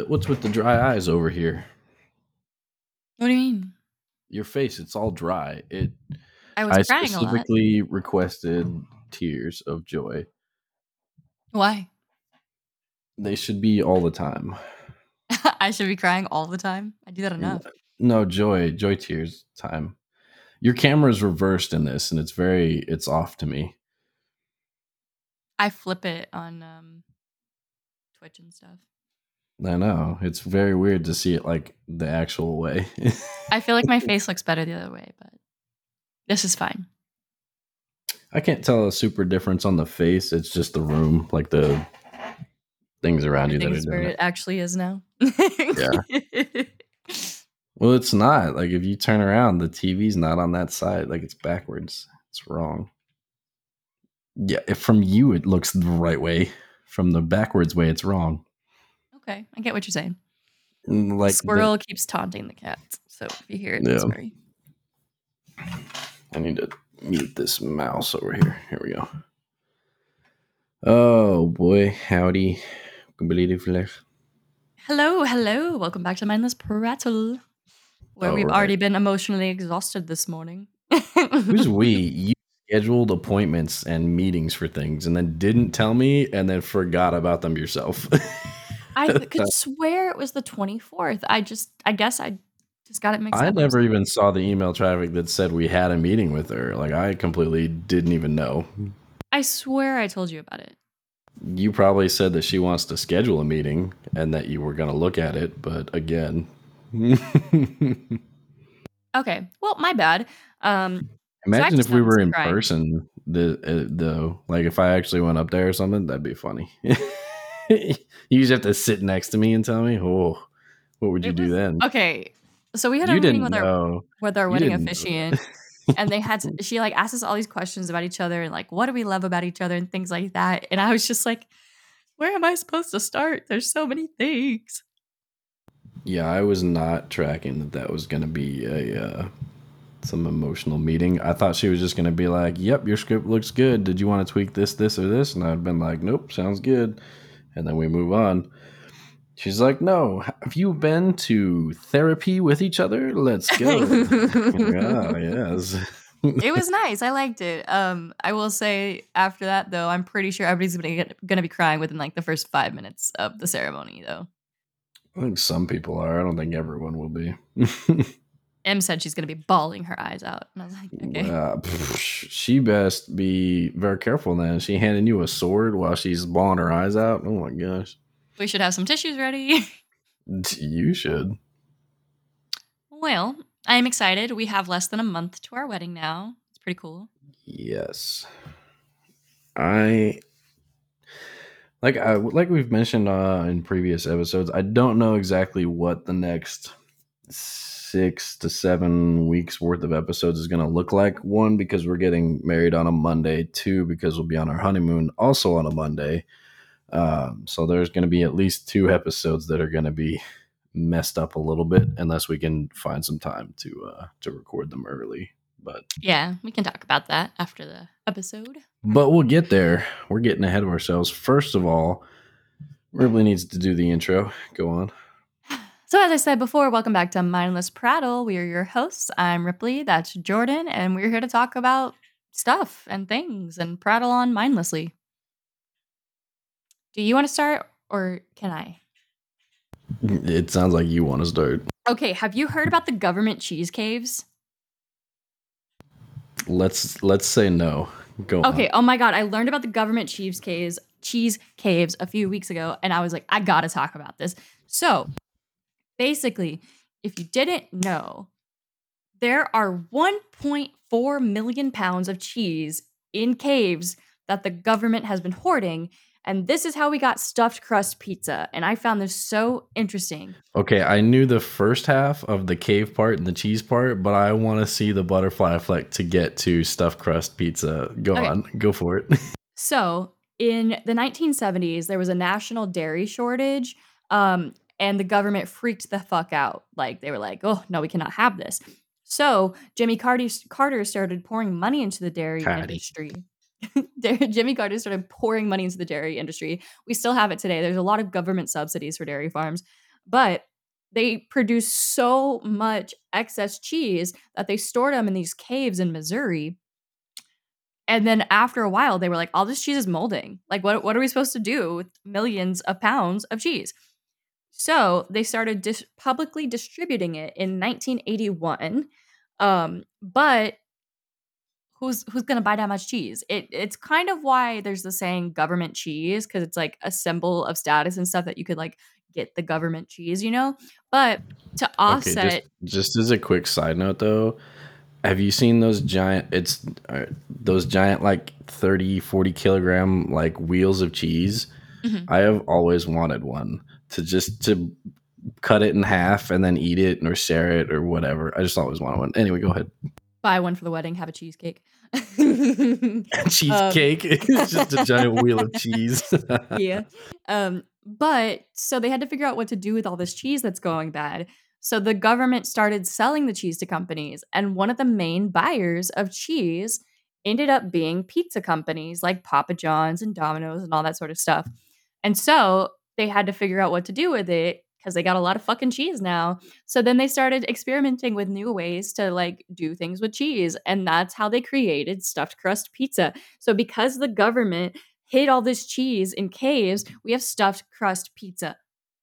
what's with the dry eyes over here? What do you mean? Your face, it's all dry. I was I crying a lot. specifically requested tears of joy. Why? They should be all the time. I should be crying all the time. I do that enough. No, joy tears time. Your camera's reversed in this, and it's off to me. I flip it on Twitch and stuff. I know. It's very weird to see it like the actual way. I feel like my face looks better the other way, but this is fine. I can't tell a super difference on the face. It's just the room, like the things around you that are where doing it actually is now. Yeah. Well, it's not. Like if you turn around, the TV's not on that side. Like it's backwards. It's wrong. Yeah, if from you it looks the right way. From the backwards way, it's wrong. Okay, I get what you're saying. Like Squirrel keeps taunting the cat, so if you hear it, Yeah. sorry. I need to mute this mouse over here. Here we go. Oh boy, howdy. Hello. Welcome back to Mindless Prattle, where we've already been emotionally exhausted this morning. Who's we? You scheduled appointments and meetings for things and then didn't tell me and then forgot about them yourself. I could swear it was the 24th. I guess I just got it mixed up. I never even saw the email traffic that said we had a meeting with her. Like I completely didn't even know. I swear I told you about it. You probably said that she wants to schedule a meeting and that you were going to look at it, but again. Okay, well, my bad. Imagine if we were in person, though. Like if I actually went up there or something, that'd be funny. You just have to sit next to me and tell me, oh, what would you do then? Okay, so we had a meeting with our wedding officiant, and she like asked us all these questions about each other and like what do we love about each other and things like that. And I was just like, where am I supposed to start? There's so many things. Yeah, I was not tracking that was going to be some emotional meeting. I thought she was just going to be like, yep, your script looks good. Did you want to tweak this, or this? And I'd been like, nope, sounds good. And then we move on. She's like, no, have you been to therapy with each other? Let's go. Oh, yes. It was nice. I liked it. I will say after that, though, I'm pretty sure everybody's going to be crying within like the first 5 minutes of the ceremony, though. I think some people are. I don't think everyone will be. Em said she's going to be bawling her eyes out. And I was like, okay. She best be very careful then. She handing you a sword while she's bawling her eyes out? Oh my gosh. We should have some tissues ready. You should. Well, I am excited. We have less than a month to our wedding now. It's pretty cool. Yes. Like we've mentioned in previous episodes, I don't know exactly what the next 6 to 7 weeks worth of episodes is going to look like. One, because we're getting married on a Monday. Two, because we'll be on our honeymoon also on a Monday. So there's going to be at least 2 episodes that are going to be messed up a little bit unless we can find some time to record them early. But yeah, we can talk about that after the episode. But we'll get there. We're getting ahead of ourselves. First of all, Ripley needs to do the intro. Go on. So as I said before, welcome back to Mindless Prattle. We are your hosts. I'm Ripley. That's Jordan. And we're here to talk about stuff and things and prattle on mindlessly. Do you want to start or can I? It sounds like you want to start. Okay. Have you heard about the government cheese caves? Let's say no. Go on. Okay. Oh my God. I learned about the government cheese caves a few weeks ago. And I was like, I got to talk about this. So basically, if you didn't know, there are 1.4 million pounds of cheese in caves that the government has been hoarding. And this is how we got stuffed crust pizza. And I found this so interesting. Okay, I knew the first half of the cave part and the cheese part, but I want to see the butterfly effect to get to stuffed crust pizza. Go on. Go for it. So in the 1970s, there was a national dairy shortage. And the government freaked the fuck out. Like, they were like, oh, no, we cannot have this. So Jimmy Carter started pouring money into the dairy industry. Jimmy Carter started pouring money into the dairy industry. We still have it today. There's a lot of government subsidies for dairy farms. But they produced so much excess cheese that they stored them in these caves in Missouri. And then after a while, they were like, all this cheese is molding. Like, what are we supposed to do with millions of pounds of cheese? So they started publicly distributing it in 1981. But who's gonna buy that much cheese? It's kind of why there's the saying government cheese, because it's like a symbol of status and stuff that you could like get the government cheese, you know? But to Okay, just offset, just as a quick side note though, have you seen those giant those giant like 30-40 kilogram like wheels of cheese? Mhm. I have always wanted one to cut it in half and then eat it or share it or whatever. I just always wanted one. Anyway, go ahead. buy one for the wedding, have a cheesecake. um, Cheesecake. It's just a giant wheel of cheese. yeah. But so they had to figure out what to do with all this cheese that's going bad. So the government started selling the cheese to companies, and one of the main buyers of cheese ended up being pizza companies like Papa John's and Domino's and all that sort of stuff. And so they had to figure out what to do with it because they got a lot of fucking cheese now. So then they started experimenting with new ways to like do things with cheese, and that's how they created stuffed crust pizza. So because the government hid all this cheese in caves, we have stuffed crust pizza.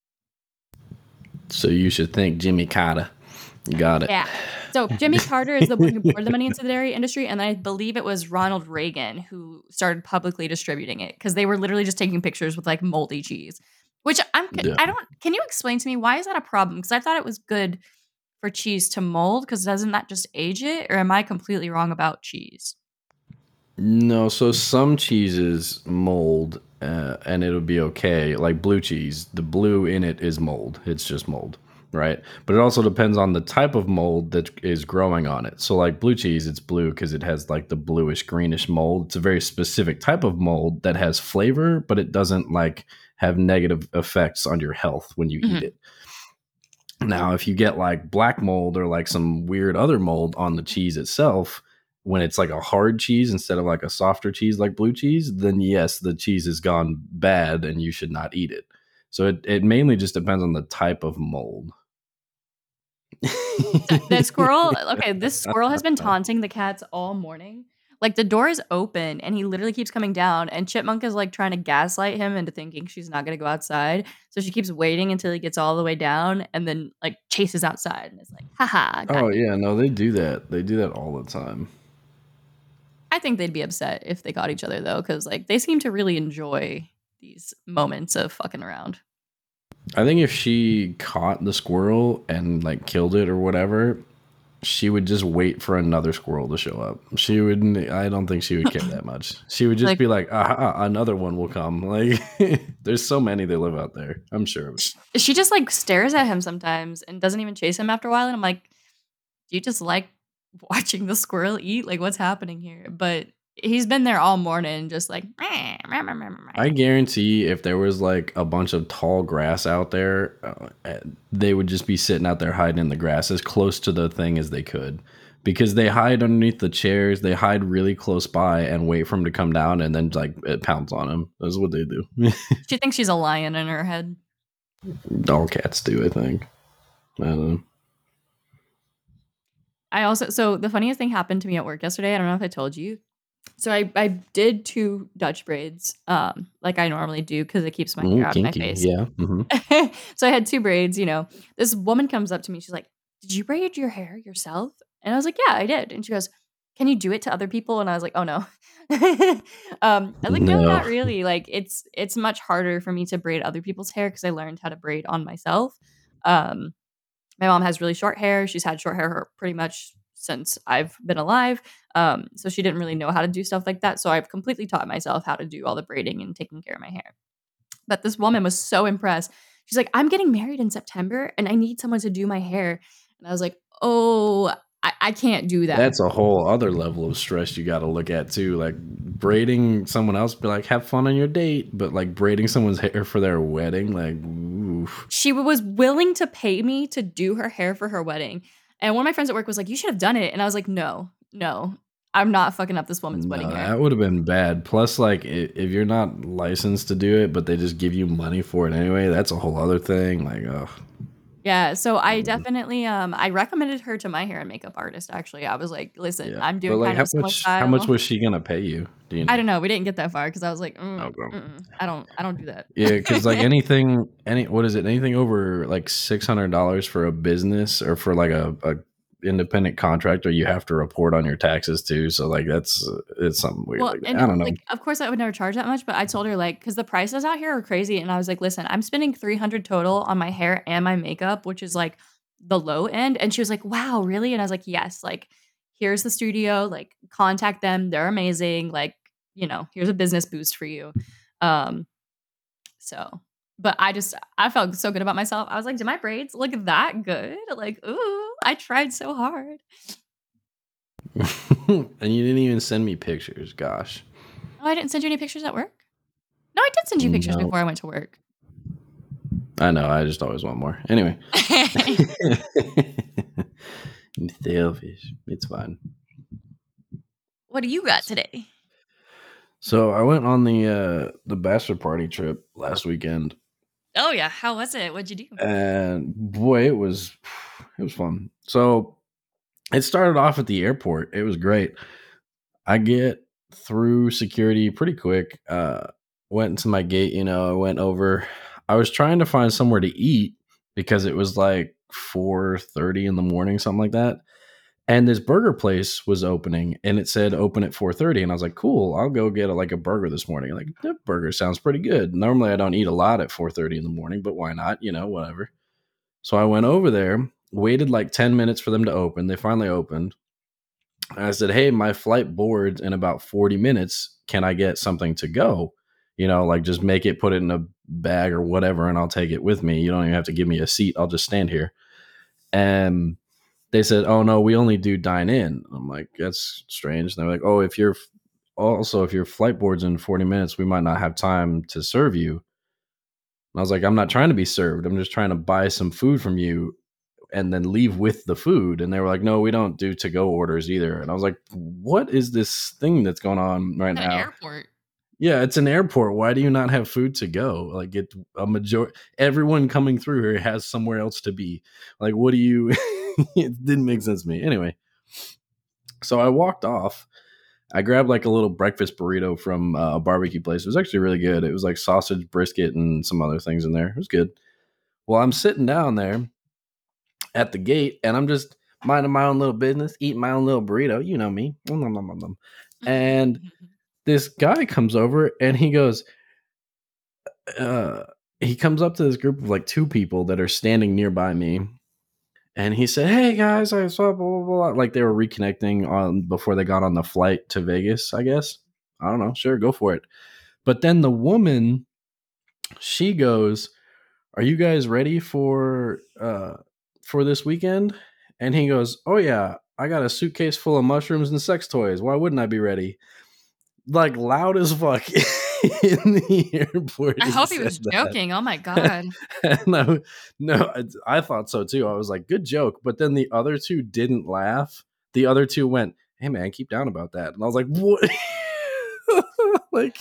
So you should thank Jimmy Carter. You got it. Yeah. So Jimmy Carter is the one who poured the money into the dairy industry, and I believe it was Ronald Reagan who started publicly distributing it because they were literally just taking pictures with like moldy cheese. Which Yeah. I don't. Can you explain to me why is that a problem? Because I thought it was good for cheese to mold, because doesn't that just age it? Or am I completely wrong about cheese? No, so some cheeses mold and it'll be okay. Like blue cheese, the blue in it is mold. It's just mold, right? But it also depends on the type of mold that is growing on it. So, like blue cheese, it's blue because it has like the bluish greenish mold. It's a very specific type of mold that has flavor, but it doesn't like have negative effects on your health when you eat Mhm. it. Now, if you get like black mold or like some weird other mold on the cheese itself, when it's like a hard cheese instead of like a softer cheese like blue cheese, then yes, the cheese has gone bad and you should not eat it. So it mainly just depends on the type of mold. The squirrel, okay, this squirrel has been taunting the cats all morning. Like the door is open and he literally keeps coming down, and Chipmunk is like trying to gaslight him into thinking she's not gonna go outside. So she keeps waiting until he gets all the way down and then like chases outside and is like, haha, got Oh you. yeah, no, they do that. They do that all the time. I think they'd be upset if they got each other though, because like they seem to really enjoy these moments of fucking around. I think if she caught the squirrel and like killed it or whatever, she would just wait for another squirrel to show up. She wouldn't. I don't think she would care that much. She would just Like be like, another one will come. Like, there's so many that live out there. I'm sure of it. she just like stares at him sometimes and doesn't even chase him after a while. And I'm like, do you just like watching the squirrel eat? Like, what's happening here? But he's been there all morning, just like. I guarantee if there was like a bunch of tall grass out there, they would just be sitting out there hiding in the grass as close to the thing as they could. Because they hide underneath the chairs, they hide really close by and wait for him to come down, and then like it pounds on him. That's what they do. She thinks she's a lion in her head. All cats do, I think. I don't know. So the funniest thing happened to me at work yesterday. I don't know if I told you. So I did 2 Dutch braids, like I normally do because it keeps my Ooh, hair out of my kinky. face. Yeah. Hmm. So I had 2 braids, you know. This woman comes up to me. She's like, "Did you braid your hair yourself?" And I was like, "Yeah, I did." And she goes, "Can you do it to other people?" And I was like, "Oh no." I was like, "No, No. not really. Like it's much harder for me to braid other people's hair because I learned how to braid on myself." Um, my mom has really short hair. She's had short hair pretty much since I've been alive. So she didn't really know how to do stuff like that. So I've completely taught myself how to do all the braiding and taking care of my hair. But this woman was so impressed. She's like, "I'm getting married in September and I need someone to do my hair." And I was like, "Oh, I can't do that." That's a whole other level of stress you got to look at too. Like braiding someone else, be like, have fun on your date, but like braiding someone's hair for their wedding, like, oof. She was willing to pay me to do her hair for her wedding. And one of my friends at work was like, "You should have done it." And I was like, No, I'm not fucking up this woman's wedding No, hair. that would have been bad. Plus, like, if you're not licensed to do it, but they just give you money for it anyway, that's a whole other thing. Like, oh, Yeah, so I Mhm. definitely I recommended her to my hair and makeup artist actually. I was like, "Listen, Yeah, I'm but doing like, kind of a similar how much style." was she gonna pay you? Do you I know? don't know, we didn't get that far because I was like, Okay. mm-mm, I don't do that." Yeah, because like what is it? Anything over like $600 for a business or for like a independent contractor, you have to report on your taxes too. So like that's it's something weird Well, like that. and, I don't know. like, of course, I would never charge that much, but I told her, like, because the prices out here are crazy, and I was like, "Listen, I'm spending 300 total on my hair and my makeup, which is, like, the low end," and she was like, "Wow, really?" And I was like, "Yes, like, here's the studio, like, contact them, they're amazing, like, here's a business boost for you." Um, so but I felt so good about myself. I was like, "Did my braids look that good?" Like, "Ooh, I tried so hard." And you didn't even send me pictures. Gosh, Oh, I didn't send you any pictures at work? No, I did send you pictures no, before I went to work. I know. I just always want more. Anyway, I'm selfish. It's fine. What do you got today? So I went on the bachelor party trip last weekend, Oh yeah, how was it? What'd you do? and boy, it was fun. So it started off at the airport. It was great. I get through security pretty quick. Went into my gate, I went over. I was trying to find somewhere to eat because it was like 4:30 in the morning, something like that. And this burger place was opening and it said open at 4:30. And I was like, cool, I'll go get like a burger this morning. Like, that burger sounds pretty good. Normally I don't eat a lot at 4:30 in the morning, but why not? Whatever. So I went over there, waited like 10 minutes for them to open. They finally opened. And I said, hey, my flight boards in about 40 minutes. Can I get something to go? Like just make it, put it in a bag or whatever, and I'll take it with me. You don't even have to give me a seat. I'll just stand here. And they said, oh, no, we only do dine in. I'm like, that's strange. And they're like, oh, if your flight board's in 40 minutes, we might not have time to serve you. And I was like, I'm not trying to be served. I'm just trying to buy some food from you and then leave with the food. And they were like, no, we don't do to go orders either. And I was like, what is this thing that's going on right At an now? airport. Yeah, it's an airport. Why do you not have food to go? Like, everyone coming through here has somewhere else to be. Like, what do you, it didn't make sense to me. Anyway, so I walked off. I grabbed like a little breakfast burrito from a barbecue place. It was actually really good. It was like sausage, brisket, and some other things in there. It was good. Well, I'm sitting down there at the gate and I'm just minding my own little business, eating my own little burrito. You know me. Nom, nom, nom, nom. And this guy comes over and uh, he comes up to this group of like two people that are standing nearby me. And he said, hey guys, I saw blah, blah, blah. Like they were reconnecting on before they got on the flight to Vegas, I guess. I don't know. Sure, go for it. But then the woman, she goes, are you guys ready for this weekend? And he goes, oh yeah, I got a suitcase full of mushrooms and sex toys. Why wouldn't I be ready? Like loud as fuck in the airport. I He hope he said was that. joking. Oh my god. No, no, I thought so too. I was like, good joke. But then the other two didn't laugh. The other two went, hey man, keep down about that. And I was like, what? Like,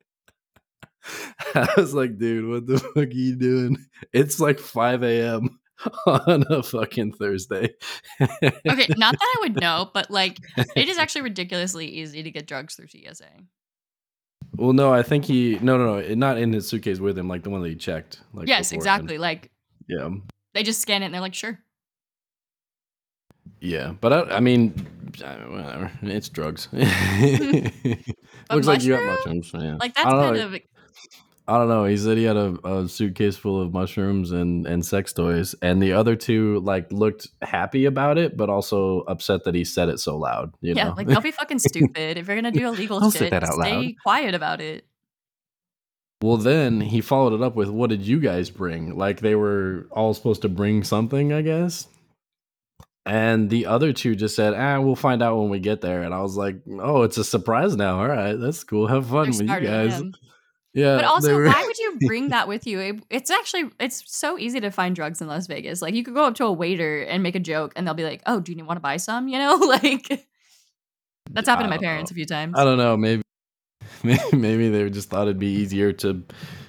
I was like, dude, what the fuck are you doing? It's like 5 a.m. on a fucking Thursday. Okay, not that I would know, but like it is actually ridiculously easy to get drugs through TSA. Well, no, I think no, not in his suitcase with him, like the one that he checked, like Yes, beforehand. exactly. Like Yeah, they just scan it and they're like, sure. yeah, but I mean, whatever. It's drugs. But Looks like you got mushroom? mushrooms. Yeah, Like I that's don't kind know. of I don't know. He said he had a suitcase full of mushrooms and sex toys, and the other two like looked happy about it, but also upset that he said it so loud. yeah, like don't be fucking stupid. If you're gonna do illegal Don't say shit, that out loud. stay quiet about it. Well, then he followed it up with, "What did you guys bring?" Like they were all supposed to bring something, I guess. And the other two just said, we'll find out when we get there." And I was like, "Oh, it's a surprise now. All right, that's cool. Have They're fun with you smarter than guys." him. But Yeah, they also, were. why would you bring that with you? It's so easy to find drugs in Las Vegas. Like you could go up to a waiter and make a joke and they'll be like, "Oh, do you want to buy some?" Like that's happened to I my don't know. parents a few I times. don't know. Maybe maybe they just thought it'd be easier to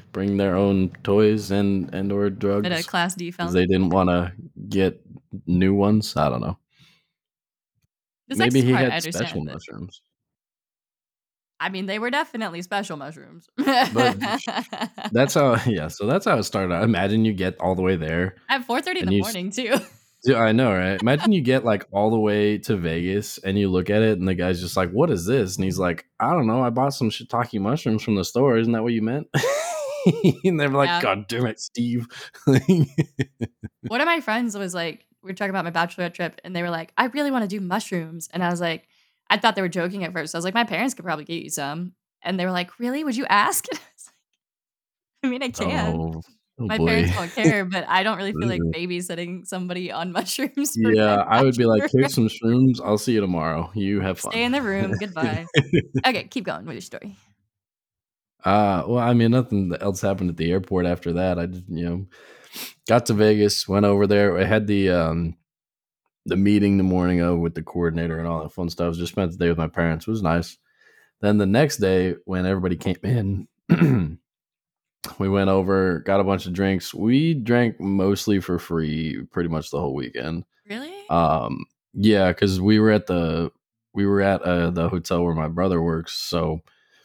bring their own toys and or Bit of drugs Class D because felony. they didn't want to get new ones. I don't know. The Maybe sexy he part, I had special understand, but mushrooms. I mean, they were definitely special mushrooms. But that's how, yeah. So that's how it started. I imagine you get all the way there, At 4:30 in and the morning too. yeah, I know, right? Imagine you get like all the way to Vegas, and you look at it, and the guy's just like, "What is this?" And he's like, "I don't know. I bought some shiitake mushrooms from the store. Isn't that what you meant?" And they're like, Yeah. "God damn it, Steve!" One of my friends was like, we were talking about my bachelorette trip, and they were like, I really want to do mushrooms. And I was like, I thought they were joking at first. I was like, my parents could probably get you some. And they were like, really? Would you ask? And I was like, I mean, I can. Oh, oh My boy. parents won't care, but I don't really feel like babysitting somebody on mushrooms for Yeah, their I would be like, bachelor. "Here's some shrooms. I'll see you tomorrow. You have Stay fun." in the room. Goodbye. Okay, keep going with your story. Well, I mean, nothing else happened at the airport after that. I just, got to Vegas, went over there. I had the meeting the morning of with the coordinator and all that fun stuff. Just spent the day with my parents. It was nice. Then the next day, when everybody came in, we went over, got a bunch of drinks. We drank mostly for free, pretty much the whole weekend. Really? Um, yeah, because we were at the hotel where my brother works, so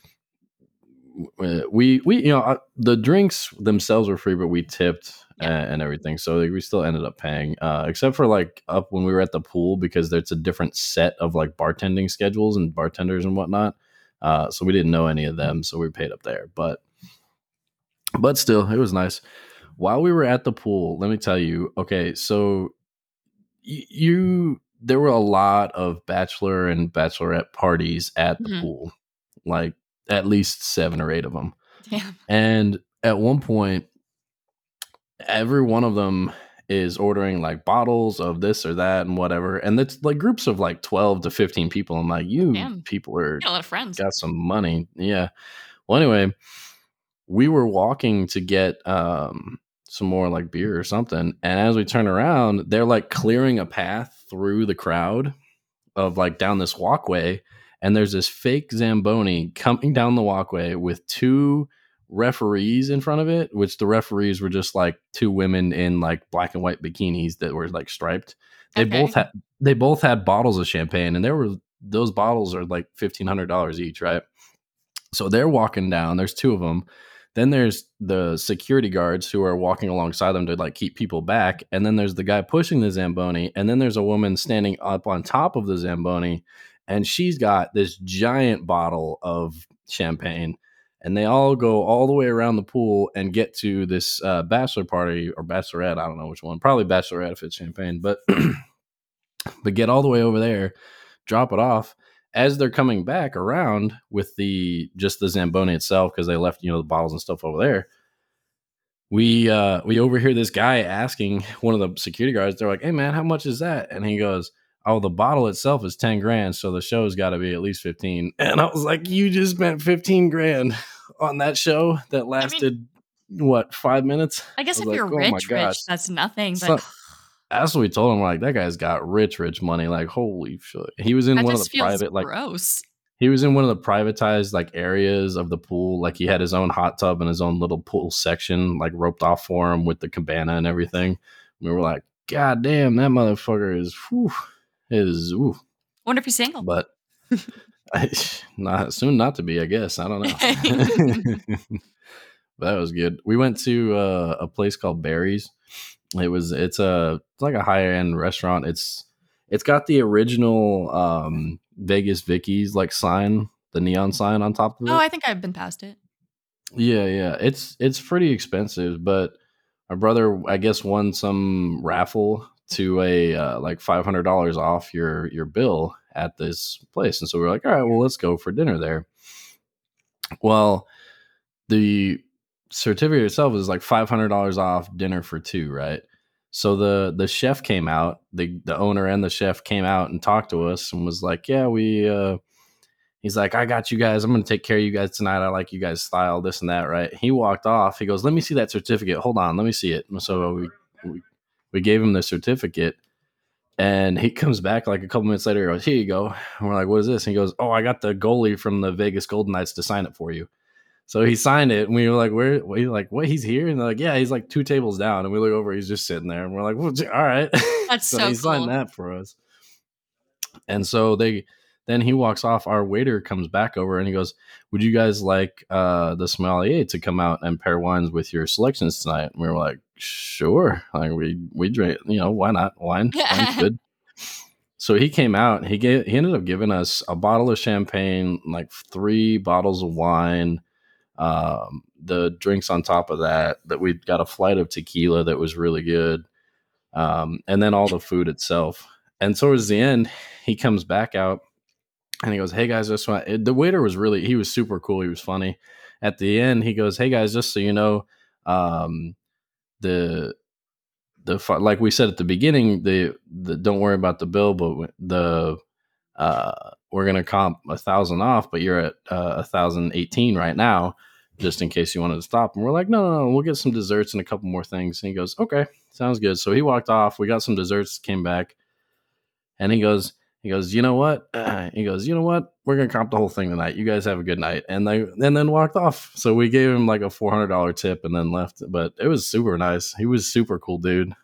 we the drinks themselves were free, but we tipped Yeah. and everything, so like, we still ended up paying, except for like up when we were at the pool because there's a different set of like bartending schedules and bartenders and whatnot. So we didn't know any of them, so we paid up there, but still, it was nice. While we were at the pool, let me tell you. Okay, so you there were a lot of bachelor and bachelorette parties at the Mhm. pool, like at least 7 or 8 of them. Damn. And at one point, every one of them is ordering like bottles of this or that and whatever. And it's like groups of like 12 to 15 people. I'm like, you Damn. people are You got a lot of friends. got some money. Yeah. Well, anyway, we were walking to get some more like beer or something. And as we turn around, they're like clearing a path through the crowd of like down this walkway, and there's this fake Zamboni coming down the walkway with two referees in front of it, which the referees were just like two women in like black and white bikinis that were like striped. They Okay. both had they both had bottles of champagne, and there were those bottles are like $1,500 each, right? So they're walking down. There's two of them. Then there's the security guards who are walking alongside them to like keep people back. And then there's the guy pushing the Zamboni. And then there's a woman standing up on top of the Zamboni. And she's got this giant bottle of champagne. And they all go all the way around the pool and get to this bachelor party or bachelorette. I don't know which one. Probably bachelorette if it's champagne. But but get all the way over there, drop it off. As they're coming back around with the just the Zamboni itself, because they left the bottles and stuff over there, we overhear this guy asking one of the security guards. They're like, "Hey man, how much is that?" And he goes, "Oh, the bottle itself is 10 grand, so the show's got to be at least 15." And I was like, "You just spent 15 grand on that show that I mean, lasted what 5 minutes?" I I guess was if like, you're "Oh my rich, gosh." rich, that's nothing, but So that's what we told him. Like, that guy's got rich money. Like, holy shit. He was in that one of the just feels private, like, gross. he was in one of the privatized like areas of the pool. Like, he had his own hot tub and his own little pool section, like roped off for him with the cabana and everything. We were like, God damn, that motherfucker is, whew, is, ooh. Wonder if he's single. But not soon not to be, I guess. I don't know. But that was good. We went to a place called Barry's. It's like a higher end restaurant. It's got the original Vegas Vicky's like sign, the neon sign on top of Oh, it. I think I've been past it. Yeah. It's pretty expensive, but my brother I guess won some raffle to a like $500 off your bill at this place, and so we are like, all right, well let's go for dinner there. Well, the certificate itself is like $500 off dinner for two, right? So the chef came out, the owner and the chef came out and talked to us and was like, yeah, he's like, I got you guys. I'm going to take care of you guys tonight. I like you guys' style, this and that, right? He walked off. He goes, let me see that certificate. Hold on, let me see it. And so we gave him the certificate, and he comes back like a couple minutes later. He goes, here you go. And we're like, what is this? And he goes, oh, I got the goalie from the Vegas Golden Knights to sign it for you. So he signed it, and we were like, "Where?" We like, "What? He's here?" And they're like, "Yeah, he's like 2 tables down." And we look over, he's just sitting there, and we're like, "Well, all right." That's So so he signed cool. that for us, and so then he walks off. Our waiter comes back over, and he goes, "Would you guys like the sommelier to come out and pair wines with your selections tonight?" And we were like, "Sure." Like we drink, why not? Wine's good. So he came out. He ended up giving us a bottle of champagne, like 3 bottles of wine, the drinks on top of that we got a flight of tequila that was really good, and then all the food itself. And towards the end, he comes back out and he goes, "Hey guys, just want," the waiter was he was super cool. He was funny. At the end, he goes, "Hey guys, just so you know, um, the like we said at the beginning, the don't worry about the bill, but we're gonna comp 1,000 off, but you're at 1,018 right now, just in case you wanted to stop." And we're like, no, we'll get some desserts and a couple more things. And he goes, "Okay, sounds good." So he walked off. We got some desserts, came back, and he goes, "You know what?" He goes, "You know what? We're gonna comp the whole thing tonight. You guys have a good night." And then walked off. So we gave him like a $400 tip and then left. But it was super nice. He was super cool, dude.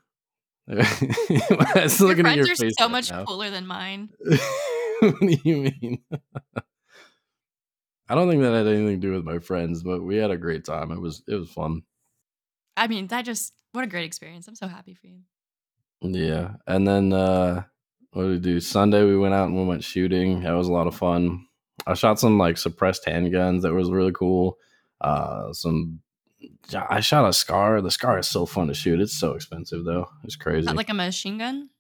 I was Your looking at friends your are face so right much now. cooler than mine. What do you mean? I don't think that had anything to do with my friends, but we had a great time. It was fun. I mean, what a great experience. I'm so happy for you. Yeah. And then what did we do? Sunday we went out and we went shooting. That was a lot of fun. I shot some like suppressed handguns that was really cool. Some I shot a Scar. The Scar is so fun to shoot. It's so expensive though. It's Not crazy. like a machine gun?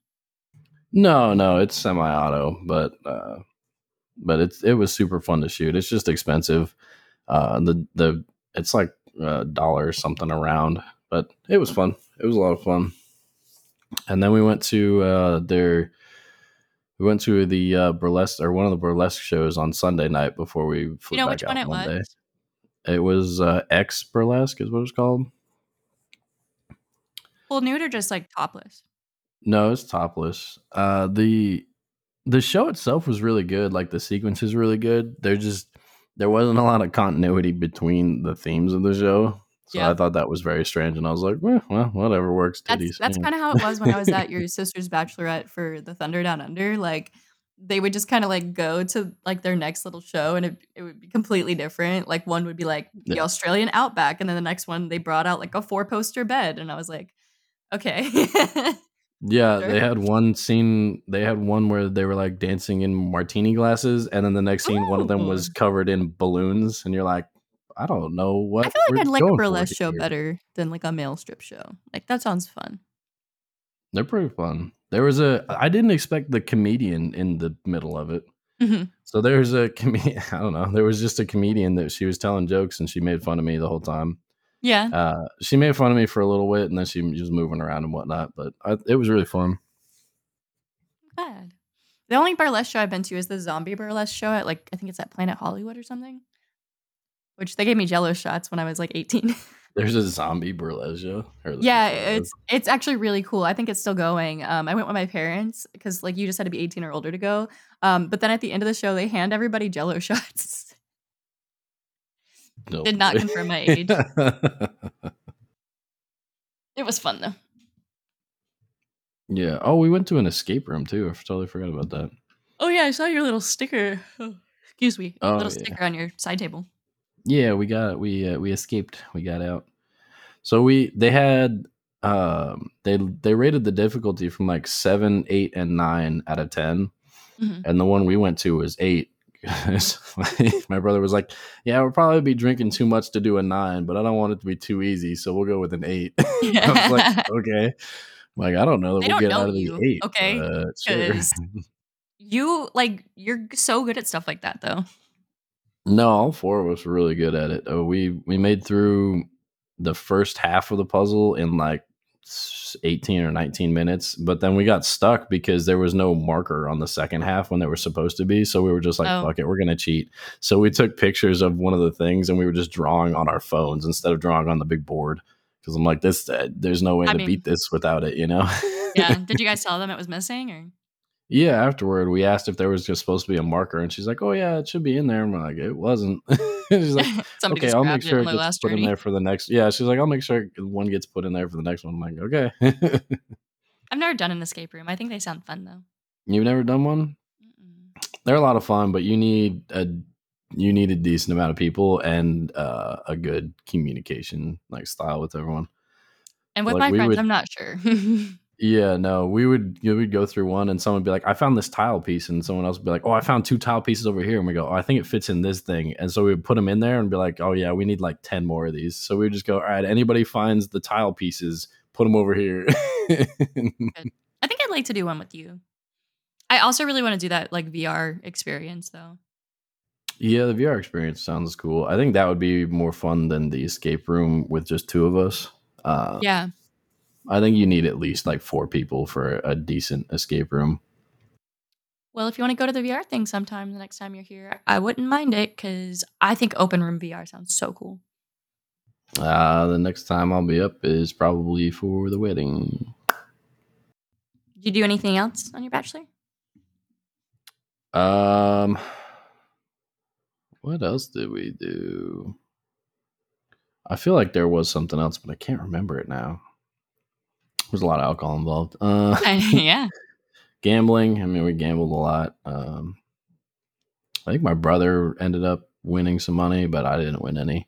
No, it's semi-auto, but it was super fun to shoot. It's just expensive. The it's like a dollar or something around, but it was fun. It was a lot of fun. And then we went to the burlesque, or one of the burlesque shows on Sunday night before we You flew know back which one out it Monday. was? It was X Burlesque is what it's called. Full nude or just like topless? No, it's topless. The show itself was really good. Like the sequence is really good. There wasn't a lot of continuity between the themes of the show, so Yeah. I thought that was very strange. And I was like, well, whatever works. That's Titties. that's kinda how it was when I was at your sister's bachelorette for the Thunder Down Under, like, they would just kinda, like, go to, like, their next little show, and it would be completely different, like, one would be, like, Yeah, the Australian Outback, and then the next one, they brought out, like, a four-poster bed, and I was like, "Okay." yeah. Sure. They had one scene. They had one where they were like dancing in martini glasses, and then the next scene, one of them was Ooh. covered in balloons, and you're like, I don't know I what feel we're like I'd like a going for burlesque show here. better than, like, a male strip show. Like, that sounds fun. They're pretty fun. I didn't expect the comedian in the middle of it. Mhm. So there's a comedian. I don't know. There was just a comedian that she was telling jokes and she made fun of me the whole time. Yeah. She made fun of me for a little bit and then she was moving around and whatnot. But it was really fun. Glad. The only burlesque show I've been to is the zombie burlesque show at, like, I think it's at Planet Hollywood or something, which they gave me Jello shots when I was, like, 18. There's a zombie burlesque show. Heard that Yeah, before though. it's actually really cool. I think it's still going. I went with my parents because, like, you just had to be 18 or older to go. But then at the end of the show, they hand everybody Jello shots. Nope. Did not confirm my age. It was fun though. Yeah. Oh, we went to an escape room too. I totally forgot about that. Oh yeah, I saw your little sticker. Oh, excuse me, Oh little yeah. sticker on your side table. Yeah, we escaped. We got out. So they had they rated the difficulty from like 7, 8, and 9 out of 10, Mhm. and the one we went to was 8. My brother was like, "Yeah, we'll probably be drinking too much to do a 9, but I don't want it to be too easy, so we'll go with an 8." I was like, "Okay." Like, I don't know that They we'll don't get know out of the you, 8, okay? but sure. Because you're so good at stuff like that though. No, all 4 of us were really good at it. We made through the first half of the puzzle in like 18 or 19 minutes, but then we got stuck because there was no marker on the second half when there was supposed to be. So we were just like, Oh, fuck it, we're going to cheat. So we took pictures of one of the things and we were just drawing on our phones instead of drawing on the big board. Because I'm like, there's no way I to beat mean, this without it, you know? yeah. Did you guys tell them it was missing or? Yeah, afterward, we asked if there was just supposed to be a marker, and she's like, "Oh yeah, it should be in there." And we're like, "It wasn't." She's like, Somebody okay, just I'll make grabbed it sure on it their gets last put in journey. there for the next. Yeah, she's like, I'll make sure one gets put in there for the next one. I'm like, okay. I've never done an escape room. I think they sound fun though. You've never done one? Mm-mm. They're a lot of fun, but you need a decent amount of people and a good communication like style with everyone. And with Like my we friends, would, I'm not sure. yeah, no, we'd go through one and someone would be like, I found this tile piece, and someone else would be like, oh, I found two tile pieces over here, and we go, oh, I think it fits in this thing, and so we would put them in there and be like, oh yeah, we need like 10 more of these. So we would just go, all right, anybody finds the tile pieces, put them over here. Good. I think I'd like to do one with you. I also really want to do that like VR experience though. Yeah, the VR experience sounds cool. I think that would be more fun than the escape room with just two of us. Uh, Yeah. I think you need at least like four people for a decent escape room. Well, if you want to go to the VR thing sometime the next time you're here, I wouldn't mind it because I think open room VR sounds so cool. The next time I'll be up is probably for the wedding. Did you do anything else on your bachelor? Um, what else did we do? I feel like there was something else, but I can't remember it now. There's a lot of alcohol involved. Yeah. Gambling. I mean, we gambled a lot. I think my brother ended up winning some money, but I didn't win any.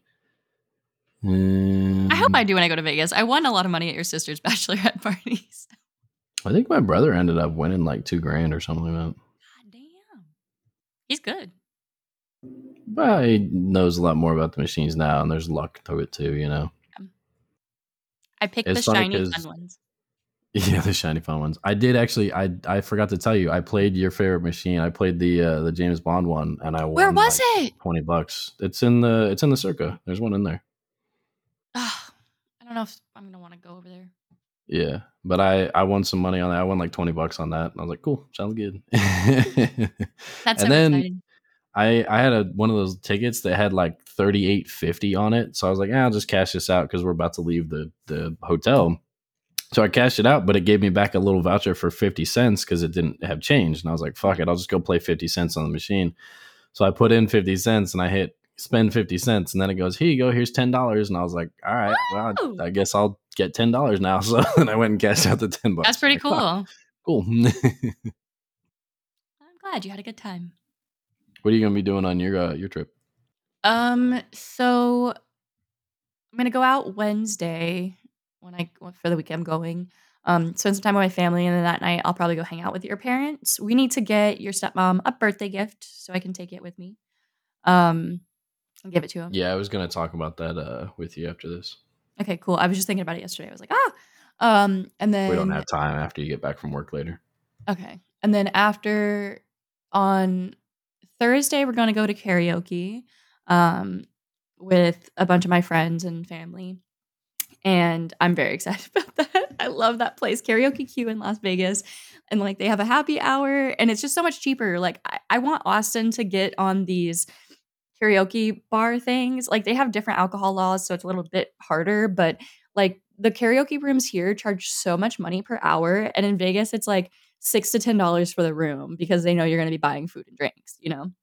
I hope I do when I go to Vegas. I won a lot of money at your sister's bachelorette parties. I think my brother ended up winning like $2,000 or something like that. God damn. He's good. But he knows a lot more about the machines now, and there's luck to it too, you know. I picked the It's funny shiny because fun ones. yeah, the shiny fun ones. I did actually. I forgot to tell you. I played your favorite machine. I played the James Bond one, and I won. Where was like it? $20. It's in the Circa. There's one in there. I don't know if I'm gonna want to go over there. Yeah, but I won some money on that. I won like $20 on that. And I was like, cool, sounds good. That's And so then exciting. I had one of those tickets that had like 38.50 on it. So I was like, I'll just cash this out because we're about to leave the hotel. So I cashed it out, but it gave me back a little voucher for 50 cents because it didn't have change. And I was like, fuck it, I'll just go play 50 cents on the machine. So I put in 50 cents and I hit spend 50 cents. And then it goes, here you go, here's $10. And I was like, all right, well, Woo! I guess I'll get $10 now. So then I went and cashed out the $10. That's pretty Like, fuck, cool. cool. I'm glad you had a good time. What are you going to be doing on your trip? So I'm gonna go out Wednesday for the week I'm going. Spend some time with my family, and then that night I'll probably go hang out with your parents. We need to get your stepmom a birthday gift so I can take it with me. And give it to him. Yeah, I was going to talk about that with you after this. Okay, cool. I was just thinking about it yesterday. I was like, and We don't then have time after you get back from work later. okay, and then after on Thursday we're gonna go to karaoke, with a bunch of my friends and family. And I'm very excited about that. I love that place, Karaoke Q in Las Vegas. And like they have a happy hour and it's just so much cheaper. Like I want Austin to get on these karaoke bar things. Like they have different alcohol laws, so it's a little bit harder. But like the karaoke rooms here charge so much money per hour. And in Vegas, it's like $6 to $10 for the room because they know you're gonna be buying food and drinks, you know?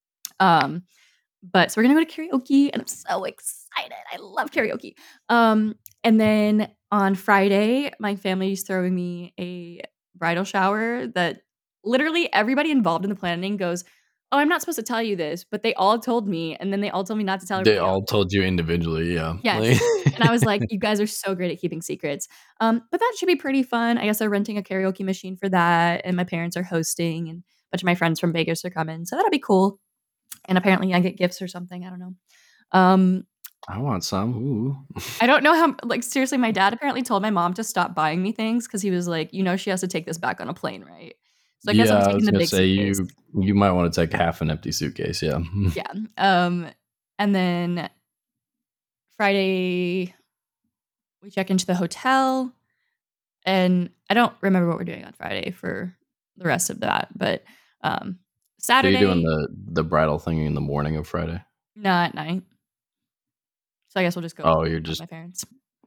But so we're gonna go to karaoke and I'm so excited. I love karaoke. And then on Friday, my family's throwing me a bridal shower that literally everybody involved in the planning goes, oh, I'm not supposed to tell you this, but they all told me, and then they all told me not to tell They everybody else. all told you individually, yeah. Yes. And I was like, you guys are so great at keeping secrets. But that should be pretty fun. I guess they're renting a karaoke machine for that, and my parents are hosting, and a bunch of my friends from Vegas are coming. So that'll be cool. And apparently I get gifts or something. I don't know. I want some. Ooh. I don't know how, like, seriously, my dad apparently told my mom to stop buying me things because he was like, she has to take this back on a plane, right? So I guess I'm Yeah, I taking was the gonna big say suitcase. you might want to take half an empty suitcase, yeah. Yeah. And then Friday we check into the hotel, and I don't remember what we're doing on Friday for the rest of that, but So you're doing Saturday, the bridal thing in the morning of Friday? no, at night. So I guess we'll just go Oh, you're with just my parents.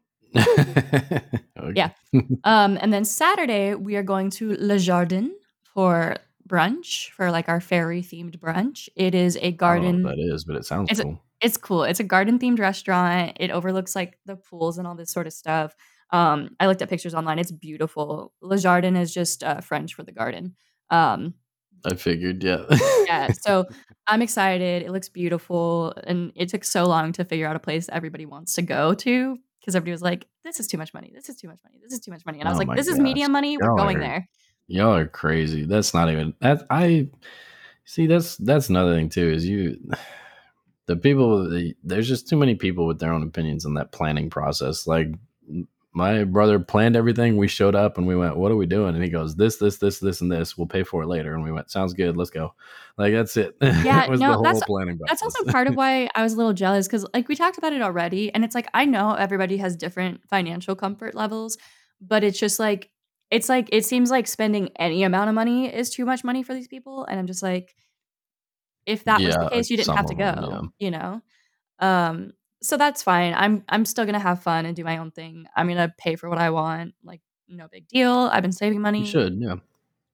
okay. Yeah. And then Saturday we are going to Le Jardin for brunch, for like our fairy themed brunch. It is a I don't know garden. what that is, but it sounds It's cool. It's cool. It's a garden themed restaurant. It overlooks like the pools and all this sort of stuff. I looked at pictures online. It's beautiful. Le Jardin is just French for the garden. Um, I figured, yeah. yeah, so I'm excited. It looks beautiful, and it took so long to figure out a place that everybody wants to go to because everybody was like, "This is too much money. This is too much money. This is too much money," and I was Oh like, my "This is gosh. medium money. We're Y'all going are there." y'all are crazy. That's not even that I see that's another thing too, is there's just too many people with their own opinions in that planning process. Like my brother planned everything. We showed up and we went, "What are we doing?" And he goes, this, and this. We'll pay for it later." And we went, "Sounds good. Let's go." Like that's it. Yeah, It was the no, whole planning that's process. also part of why I was a little jealous because, like, we talked about it already, and it's like, I know everybody has different financial comfort levels, but it's just like it seems like spending any amount of money is too much money for these people, and I'm just like, if that was the Yeah, case, you didn't some have to of them, yeah. go, you know? Um, so that's fine. I'm still gonna have fun and do my own thing. I'm gonna pay for what I want, like, no big deal. I've been saving You money. should, yeah.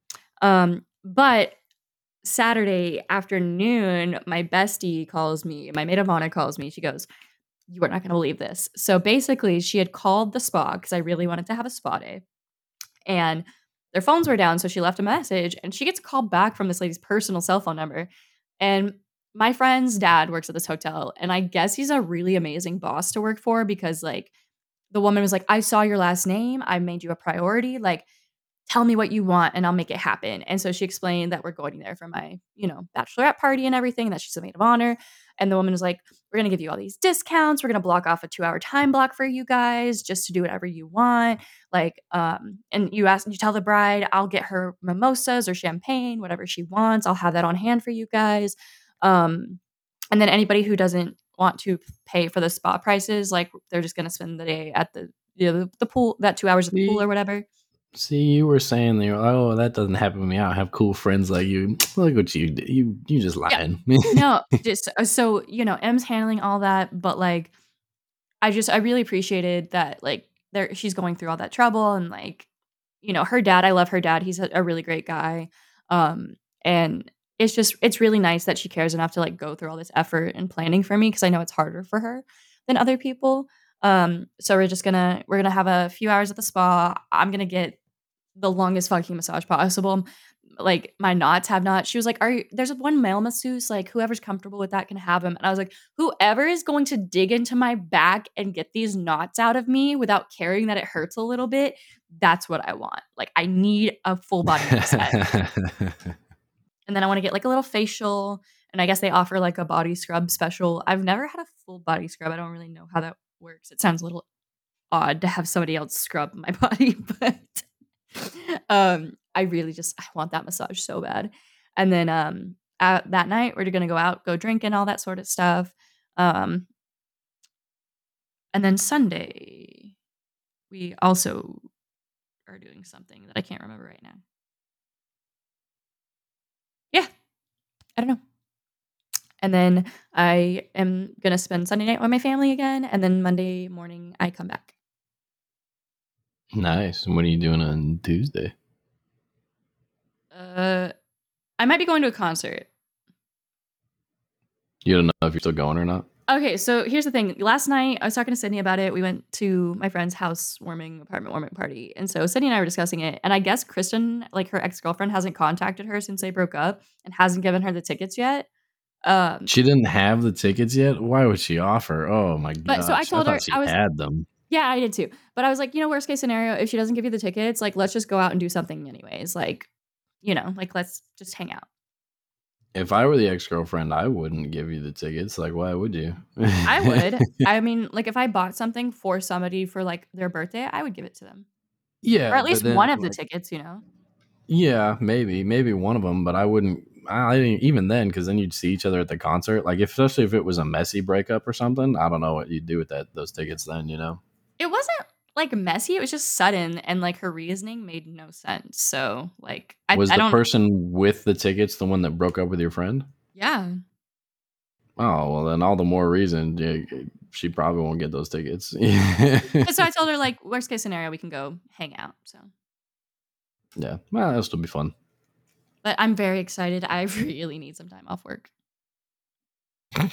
But Saturday afternoon, my bestie calls me, my maid of honor calls me. She goes, "You are not gonna believe this." So basically, she had called the spa because I really wanted to have a spa day, and their phones were down, so she left a message, and she gets a call back from this lady's personal cell phone number, and my friend's dad works at this hotel, and I guess he's a really amazing boss to work for because, like, the woman was like, "I saw your last name. I made you a priority. Like, tell me what you want and I'll make it happen." And so she explained that we're going there for my, bachelorette party and everything, that she's a maid of honor. And the woman was like, "We're going to give you all these discounts. We're going to block off a 2-hour time block for you guys just to do whatever you want." Like, and you tell the bride, I'll get her mimosas or champagne, whatever she wants. I'll have that on hand for you guys. Um, and then anybody who doesn't want to pay for the spa prices, like they're just going to spend the day at the pool, that 2 hours at the pool See, or whatever. see, you were saying there, oh, that doesn't happen to me. I don't have cool friends like you. Look what you did. You just Yeah. lying. No, just so, M's handling all that, but, like, I really appreciated that, like, she's going through all that trouble and, like, her dad, I love her dad, he's a really great guy, and it's really nice that she cares enough to, like, go through all this effort and planning for me because I know it's harder for her than other people, so we're gonna have a few hours at the spa. I'm gonna get the longest fucking massage possible. Like, my knots have not she was like, there's one male masseuse, like, whoever's comfortable with that can have him." And I was like, "Whoever is going to dig into my back and get these knots out of me without caring that it hurts a little bit, that's what I want. Like, I need a full body reset." And then I wanna get, like, a little facial, and I guess they offer, like, a body scrub special. I've never had a full body scrub. I don't really know how that works. It sounds a little odd to have somebody else scrub my body, but I want that massage so bad. And then that night we're gonna go out, go drinking, all that sort of stuff. Um, and then Sunday we also are doing something that I can't remember right now. Yeah, I don't know. And then I am gonna spend Sunday night with my family again, and then Monday morning I come back. Nice. What are you doing on Tuesday? Uh, I might be going to a concert. You don't know if you're still going or not? Okay, so here's the thing. Last night, I was talking to Sydney about it. We went to my friend's apartment warming party. And so Sydney and I were discussing it. And I guess Kristen, like her ex girlfriend, hasn't contacted her since they broke up and hasn't given her the tickets yet. Um, She didn't have the tickets yet? Why would she offer? Oh my but so I gosh. I told her, thought she had them. yeah, I did too. But I was like, worst case scenario, if she doesn't give you the tickets, like, let's just go out and do something anyways. Like, like, let's just hang out. If I were the ex-girlfriend, I wouldn't give you the tickets. Like, why would you? I would. I mean, like, if I bought something for somebody for like their birthday, I would give it to them. Or Yeah, at but least then one of the like tickets. yeah, maybe one of them, but I wouldn't. I didn't even then because then you'd see each other at the concert. Like, especially if it was a messy breakup or something, I don't know what you'd do with those tickets then. It wasn't, like, messy, it was just sudden, and, like, her reasoning made no sense, so, like, Was I the don't. person with the tickets the one that broke up with your friend? Yeah. Oh well, then all the more reason she probably won't get those tickets. But so I told her, like, worst case scenario, we can go hang out, so. Yeah, well, that'll still be fun. But I'm very excited, I really need some time off work.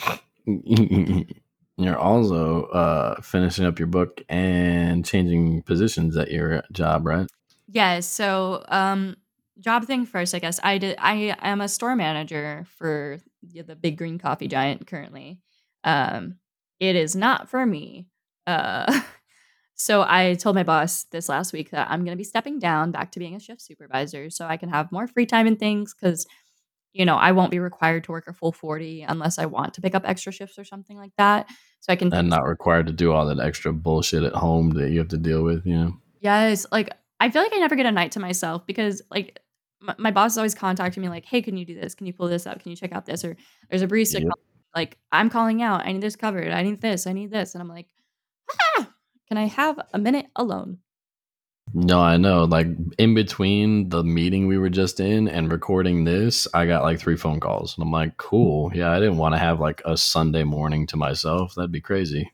You're also finishing up your book and changing positions at your job, right? Yes. So, job thing first, I guess. I am a store manager for the big green coffee giant currently. Um, it is not for me. Uh, so I told my boss this last week that I'm going to be stepping down back to being a shift supervisor so I can have more free time and things because, I won't be required to work a full 40 unless I want to pick up extra shifts or something like that. So I can And focus. not required to do all that extra bullshit at home that you have to deal with, you know? Yes, like, I feel like I never get a night to myself because, like, my boss is always contacting me like, "Hey, can you do this? Can you pull this up? Can you check out this?" Or there's a barista Yep. like, "I'm calling out. I need this covered. I need this. I need this." And I'm like, "Ah, can I have a minute alone?" No, I know. Like in between the meeting we were just in and recording this, I got like 3 phone calls. And I'm like, cool. Yeah, I didn't want to have like a Sunday morning to myself. That'd be crazy.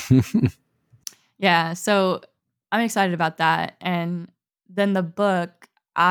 Yeah, so I'm excited about that, and then the book,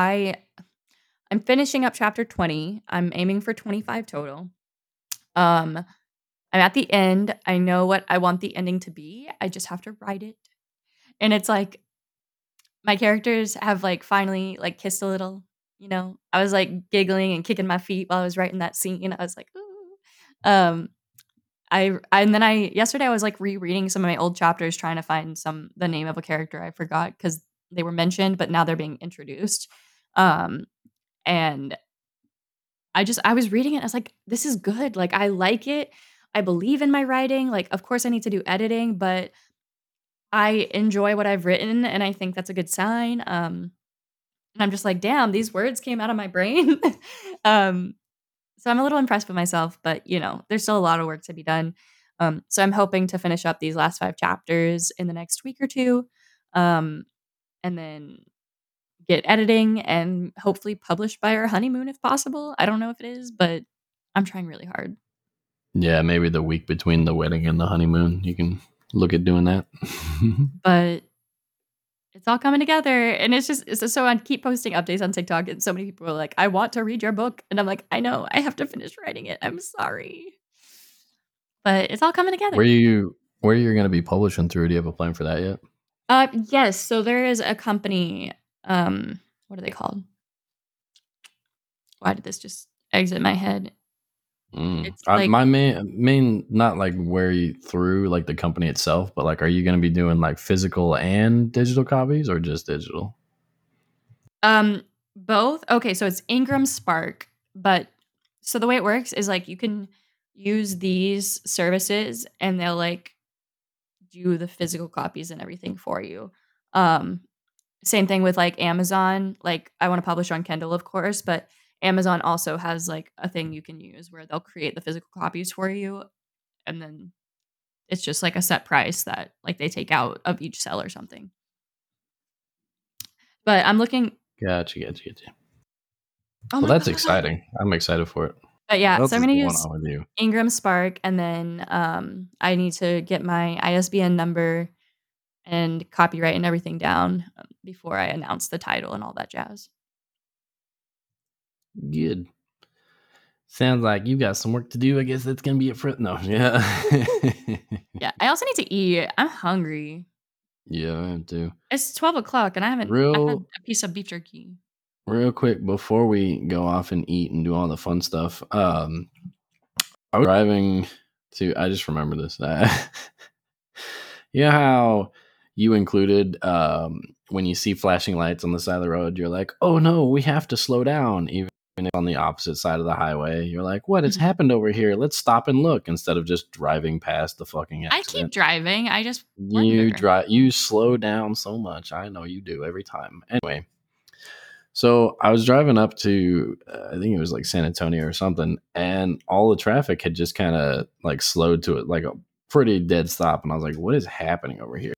I'm finishing up chapter 20. I'm aiming for 25 total. Um, I'm at the end. I know what I want the ending to be. I just have to write it. And it's like my characters have like finally like kissed a little, I was like giggling and kicking my feet while I was writing that scene. I was like, ooh. Um, and then yesterday I was like rereading some of my old chapters trying to find the name of a character I forgot because they were mentioned, but now they're being introduced. Um, and I was reading it. I was like, this is good. Like, I like it. I believe in my writing. Like, of course, I need to do editing, but I enjoy what I've written, and I think that's a good sign. And I'm just like, damn, these words came out of my brain. um, so I'm a little impressed with myself, but there's still a lot of work to be done. So I'm hoping to finish up these last 5 chapters in the next week or two, um, and then get editing and hopefully published by our honeymoon if possible. I don't know if it is, but I'm trying really hard. Yeah, maybe the week between the wedding and the honeymoon, you can look at doing that. But it's all coming together, and it's just so I keep posting updates on TikTok, and so many people are like, "I want to read your book," and I'm like, "I know, I have to finish writing it. I'm sorry." But it's all coming together. Where you're going to be publishing through? Do you have a plan for that yet? Yes, so there is a company, what are they called? Why did this just exit my head? It's like My main, not like where you through like the company itself, but like, are you going to be doing like physical and digital copies or just digital? both. Okay, so it's Ingram Spark, but so the way it works is like you can use these services and they'll like do the physical copies and everything for you. Um, Same thing with like Amazon. Like I want to publish on Kindle, of course, but Amazon also has like a thing you can use where they'll create the physical copies for you, and then it's just like a set price that like they take out of each sell or something. But I'm looking. Gotcha. Oh Well, my that's god! exciting. I'm excited for it. But What yeah, else so I'm is gonna going use on with you? Ingram Spark, and then I need to get my ISBN number and copyright and everything down before I announce the title and all that jazz. Good. Sounds like you got some work to do. I guess that's gonna be it for no. Yeah. Yeah, I also need to eat. I'm hungry. Yeah, I am too. It's 12 o'clock, and I haven't I had Real a piece of beef jerky. real quick before we go off and eat and do all the fun stuff. I was driving to. I just remember this. You know how you included when you see flashing lights on the side of the road, you're like, "Oh no, we have to slow down," even if on the opposite side of the highway. You're like, "What has Mhm. happened over here? Let's stop and look," instead of just driving past the fucking I keep accident. driving, I just You wonder. drive, you slow down so much. I know you do every time. Anyway, so I was driving up to, I think it was like San Antonio or something, and all the traffic had just kind of like slowed to it, like a pretty dead stop. And I was like, "What is happening over here?"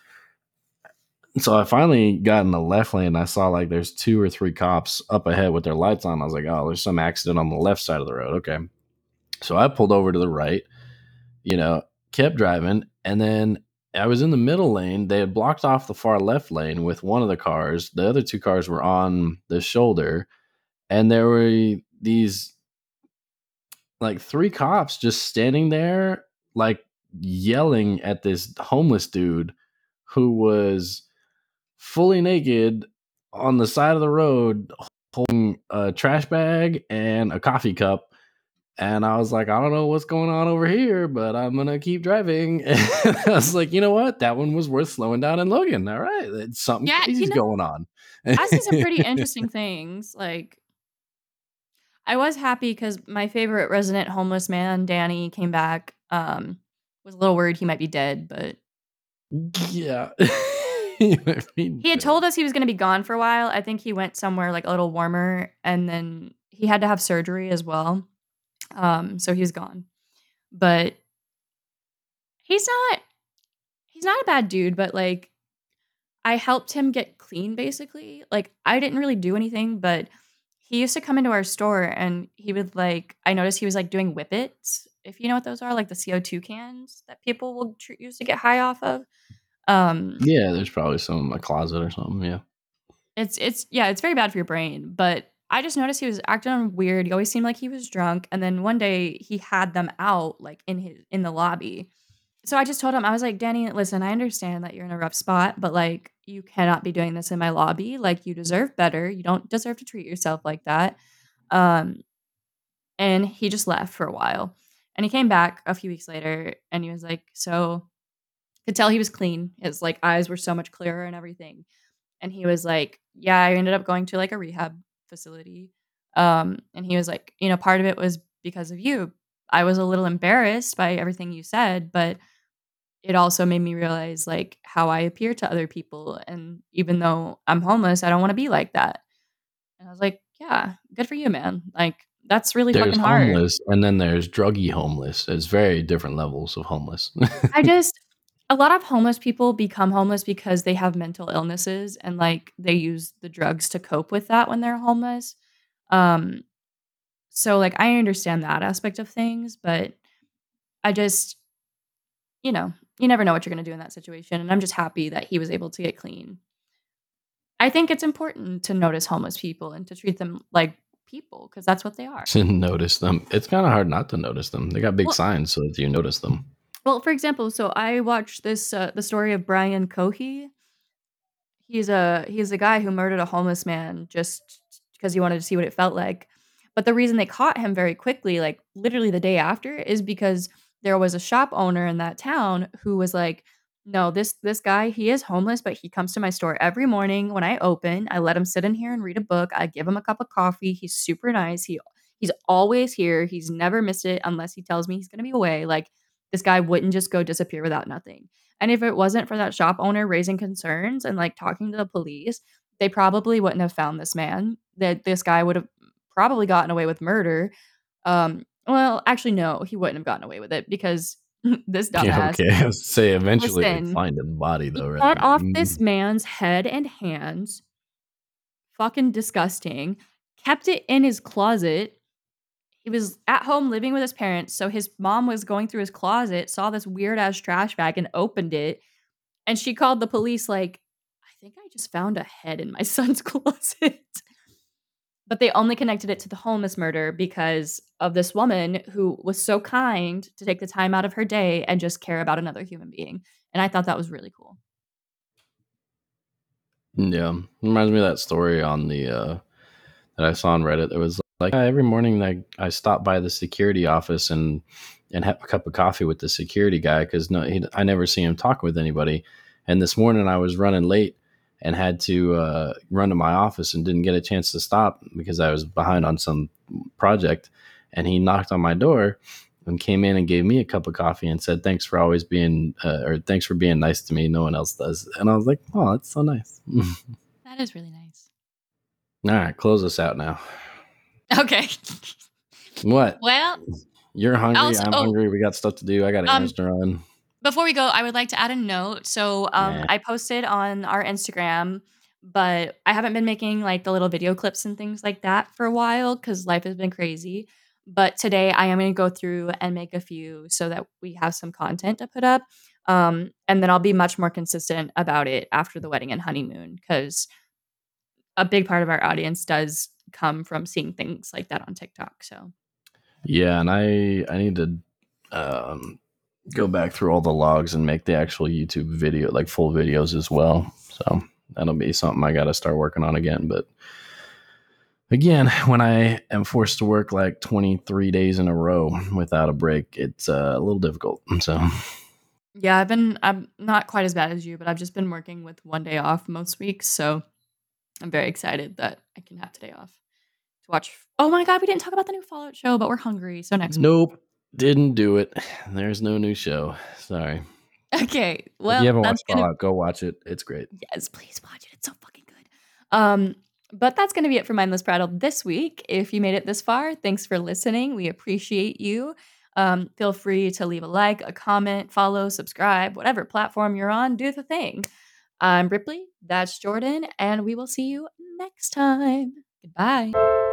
So I finally got in the left lane. And I saw like there's 2 or 3 cops up ahead with their lights on. I was like, "Oh, there's some accident on the left side of the road." Okay, so I pulled over to the right, you know, kept driving, and then I was in the middle lane. They had blocked off the far left lane with one of the cars. The other 2 cars were on the shoulder, and there were these like 3 cops just standing there, like yelling at this homeless dude who was fully naked on the side of the road holding a trash bag and a coffee cup. And I was like, I don't know what's going on over here, but I'm gonna keep driving. And I was like, you know what? That one was worth slowing down in Logan. All right, something Yeah, crazy's going on. I see some pretty interesting things. Like, I was happy because my favorite resident homeless man, Danny, came back. Was a little worried he might be dead, but Yeah. he had told us he was going to be gone for a while. I think he went somewhere like a little warmer, and then he had to have surgery as well. So he's gone. But he's not he's not a bad dude, but like I helped him get clean basically. Like I didn't really do anything, but he used to come into our store and he would like I noticed he was like doing whippets. If you know what those are, like the CO2 cans that people will use to get high off of. Um Yeah, there's probably some in my closet or something. Yeah. it's yeah, it's very bad for your brain, but I just noticed he was acting weird. He always seemed like he was drunk, and then one day he had them out like in the lobby. So I just told him, I was like, Danny, listen, I understand that you're in a rough spot, but like, you cannot be doing this in my lobby. Like, you deserve better. You don't deserve to treat yourself like that. Um, and he just left for a while. And he came back a few weeks later and he was like, so could tell he was clean. His like eyes were so much clearer and everything. And he was like, yeah, I ended up going to like a rehab facility. And he was like, part of it was because of you. I was a little embarrassed by everything you said, but it also made me realize like how I appear to other people. And even though I'm homeless, I don't want to be like that. And I was like, yeah, good for you, man. Like that's really There's fucking hard. homeless, and then there's druggy homeless. There's very different levels of homeless. I just, a lot of homeless people become homeless because they have mental illnesses and like they use the drugs to cope with that when they're homeless. Um, so like I understand that aspect of things, but I just, you never know what you're going to do in that situation. And I'm just happy that he was able to get clean. I think it's important to notice homeless people and to treat them like people because that's what they are. To notice them, it's kind of hard not to notice them. They got big Well, signs so that you notice them. for example, so I watched this the story of Brian Cohey. He's a guy who murdered a homeless man just because he wanted to see what it felt like. But the reason they caught him very quickly, like literally the day after, is because there was a shop owner in that town who was like, "No, this guy, he is homeless, but he comes to my store every morning when I open. I let him sit in here and read a book. I give him a cup of coffee. He's super nice. He's always here. He's never missed it unless he tells me he's going to be away. Like this guy wouldn't just go disappear without nothing." And if it wasn't for that shop owner raising concerns and like talking to the police, they probably wouldn't have found this man. That this guy would have probably gotten away with murder. Well, actually, no, he wouldn't have gotten away with it because this Yeah, dumbass, okay. I was say eventually they listen, find a body he though, right? cut off this man's head and hands, fucking disgusting, kept it in his closet. He was at home living with his parents, so his mom was going through his closet, saw this weird ass trash bag and opened it. And she called the police like, "I think I just found a head in my son's closet." But they only connected it to the homeless murder because of this woman who was so kind to take the time out of her day and just care about another human being. And I thought that was really cool. Yeah, reminds me of that story on the that I saw on Reddit. It was like every morning I stop by the security office and have a cup of coffee with the security guy because I never see him talk with anybody. And this morning I was running late and had to run to my office and didn't get a chance to stop because I was behind on some project. And he knocked on my door and came in and gave me a cup of coffee and said, "Thanks for always being, or thanks for being nice to me. No one else does." And I was like, "Oh, that's so nice." That is really nice. All right, close us out now. Okay. What? Well, You're hungry. also, I'm hungry. We got stuff to do. I got um, errands to run. before we go, I would like to add a note. So, Nah. I posted on our Instagram, but I haven't been making like the little video clips and things like that for a while because life has been crazy. But today I am going to go through and make a few so that we have some content to put up. And then I'll be much more consistent about it after the wedding and honeymoon because a big part of our audience does come from seeing things like that on TikTok. So, Yeah, and I need to um, go back through all the logs and make the actual YouTube video, like full videos as well. So that'll be something I got to start working on again. But again, when I am forced to work like 23 days in a row without a break, it's a little difficult. So Yeah, I'm not quite as bad as you, but I've just been working with one day off most weeks, so I'm very excited that I can have today off to watch. Oh my god, we didn't talk about the new Fallout show, but we're hungry, so next week. nope, didn't do it. There's no new show. Sorry. Okay, If you well, haven't that's watched gonna Fallout, go watch it. It's great. yes, please watch it. It's so fucking good. But that's gonna be it for Mindless Prattle this week. If you made it this far, thanks for listening. We appreciate you. Feel free to leave a like, a comment, follow, subscribe, whatever platform you're on, do the thing. I'm Ripley, that's Jordan, and we will see you next time. Goodbye.